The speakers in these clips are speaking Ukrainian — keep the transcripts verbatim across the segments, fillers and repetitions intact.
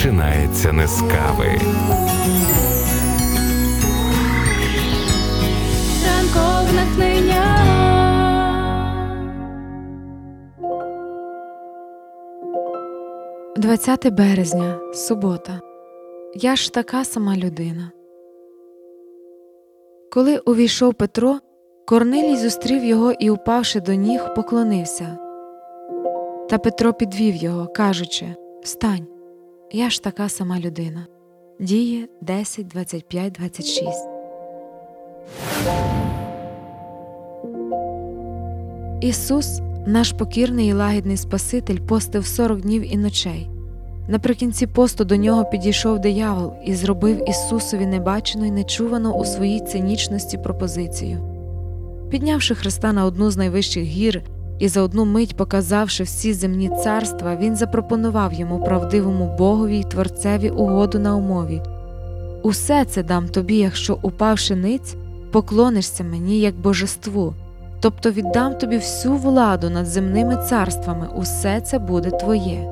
починається не з кави. Ранкове натхнення. двадцяте березня, субота. Я ж така сама людина. Коли увійшов Петро, Корнилій зустрів його і, упавши до ніг, поклонився. Та Петро підвів його, кажучи: «Встань, я ж така сама людина». Дії десять, двадцять п'ять, двадцять шість. Ісус, наш покірний і лагідний Спаситель, постив сорок днів і ночей. Наприкінці посту до нього підійшов диявол і зробив Ісусові небачену й нечувану у своїй цинічності пропозицію. Піднявши Христа на одну з найвищих гір і за одну мить показавши всі земні царства, він запропонував йому, правдивому Богові й Творцеві, угоду на умові: «Усе це дам тобі, якщо, упавши ниць, поклонишся мені як божеству, тобто віддам тобі всю владу над земними царствами, усе це буде твоє».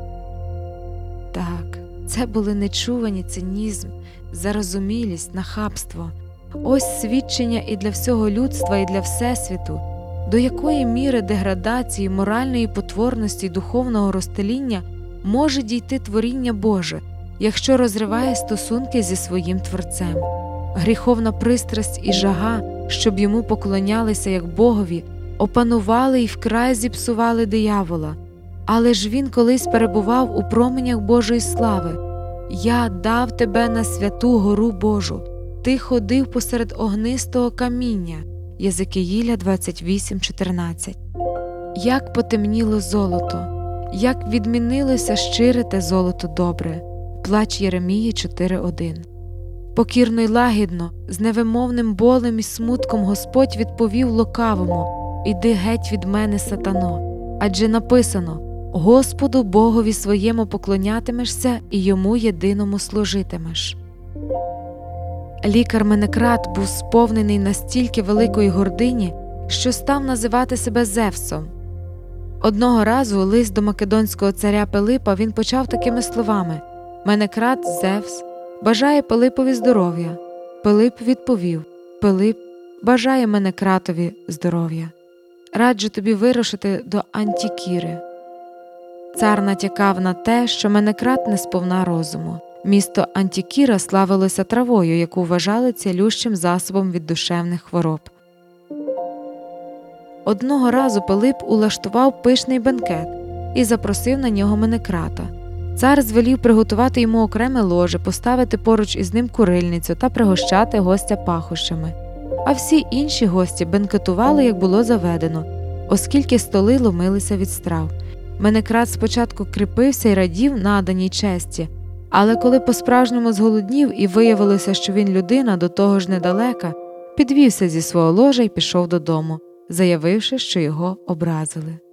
Так, це були нечувані цинізм, зарозумілість, нахабство. Ось свідчення і для всього людства, і для Всесвіту, до якої міри деградації, моральної потворності й духовного розтеління може дійти творіння Боже, якщо розриває стосунки зі своїм Творцем. Гріховна пристрасть і жага, щоб йому поклонялися як Богові, опанували і вкрай зіпсували диявола. Але ж він колись перебував у променях Божої слави. «Я дав тебе на святу гору Божу, ти ходив посеред огнистого каміння». Єзекіїля двадцять вісім, чотирнадцять. Як потемніло золото, як відмінилося щире те золото добре. Плач Єремії чотири один. Покірно й лагідно, з невимовним болем і смутком Господь відповів лукавому: «Іди геть від мене, сатано, адже написано: Господу Богові своєму поклонятимешся і йому єдиному служитимеш». Лікар Менекрат був сповнений настільки великої гордині, що став називати себе Зевсом. Одного разу лист до македонського царя Пилипа він почав такими словами: «Менекрат, Зевс, бажає Пилипові здоров'я». Пилип відповів: «Пилип бажає Менекратові здоров'я. Раджу тобі вирушити до Антікіри». Цар натякав на те, що Менекрат не сповна розуму. Місто Антікіра славилося травою, яку вважали цілющим засобом від душевних хвороб. Одного разу Пилип улаштував пишний бенкет і запросив на нього Менекрата. Цар звелів приготувати йому окреме ложе, поставити поруч із ним курильницю та пригощати гостя пахощами. А всі інші гості бенкетували, як було заведено, оскільки столи ломилися від страв. Менекрат спочатку кріпився й радів наданій честі, але коли по-справжньому зголоднів і виявилося, що він людина, до того ж недалека, підвівся зі свого ложа й пішов додому, заявивши, що його образили.